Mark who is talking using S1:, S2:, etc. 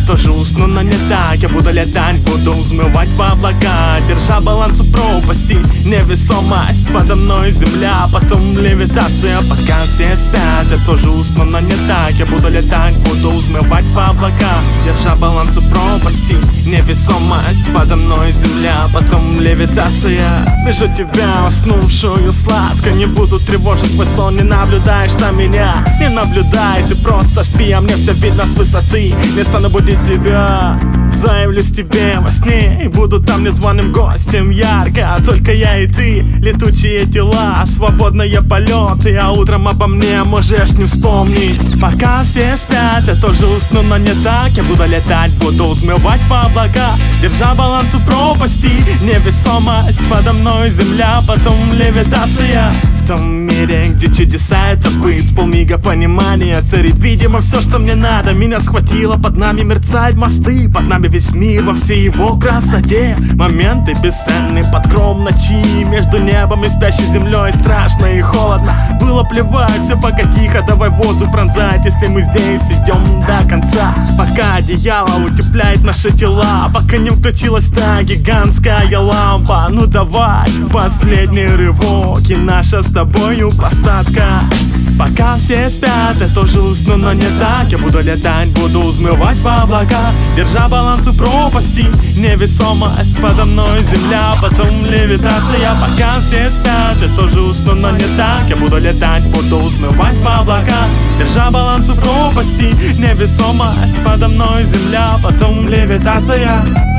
S1: тоже усну, но не так. Я буду летать, буду взмывать в облака, держа баланс у пропасти. Невесомость, подо мной земля, потом левитация. Пока все спят, я тоже усну, но не так. Я буду летать, буду взмывать в облака, держа баланс у пропасти. Невесомость, подо мной земля, потом левитация. Вижу тебя, уснувшую сладко, не буду тревожить твой сон. Не наблюдаешь на меня, не наблюдай, ты просто спи, а мне все видно с высоты. Не стану будить тебя, заявлюсь тебе во сне, и буду там незваным гостем. Ярко, только я и ты, летучие тела, свободные полеты. А утром обо мне можешь не вспомнить. Пока все спят, я тоже усну, но не так. Я буду летать, буду взмывать в облака, держа баланс у пропасти. Невесомость, подо мной земля, потом левитация. В том мире, где чудеса это быть, с полмига понимания царит, видимо, все, что мне надо. Меня схватило, под нами мерцают мосты, под нами весь мир во всей его красоте. Моменты бесценны под кром ночи, между небом и спящей землей страшно и холодно. Было плевать, все пока тихо, давай воздух пронзать, если мы здесь идем до конца. Пока одеяло утепляет наши тела, пока не включилась та гигантская лампа. Ну давай, последний рывок и наша с тобою посадка. Пока все спят, я тоже усну, но не так. Я буду летать, буду взмывать в облака, держа баланс у пропасти. Невесомость, подо мной земля, потом левитация. Пока все спят, я тоже усну, но не так. Я буду летать, буду взмывать в облака, держа баланс у пропасти. Невесомость, подо мной земля, потом левитация.